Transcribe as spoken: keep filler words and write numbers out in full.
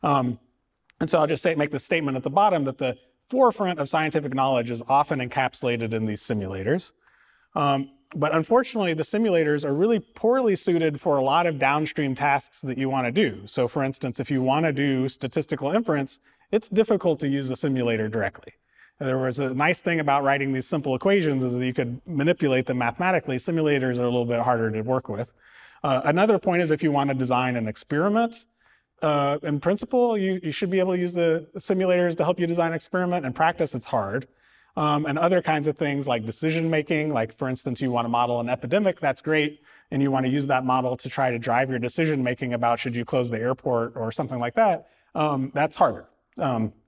Um, and so I'll just say, make the statement at the bottom that the forefront of scientific knowledge is often encapsulated in these simulators. Um, but unfortunately, the simulators are really poorly suited for a lot of downstream tasks that you want to do. So for instance, if you want to do statistical inference, it's difficult to use a simulator directly. There was a nice thing about writing these simple equations is that you could manipulate them mathematically. Simulators are a little bit harder to work with. Uh, another point is if you want to design an experiment, uh, in principle, you, you should be able to use the simulators to help you design an experiment. In practice, it's hard. Um, and other kinds of things like decision making, like for instance, you want to model an epidemic, that's great. And you want to use that model to try to drive your decision making about should you close the airport or something like that, um, that's harder. Um,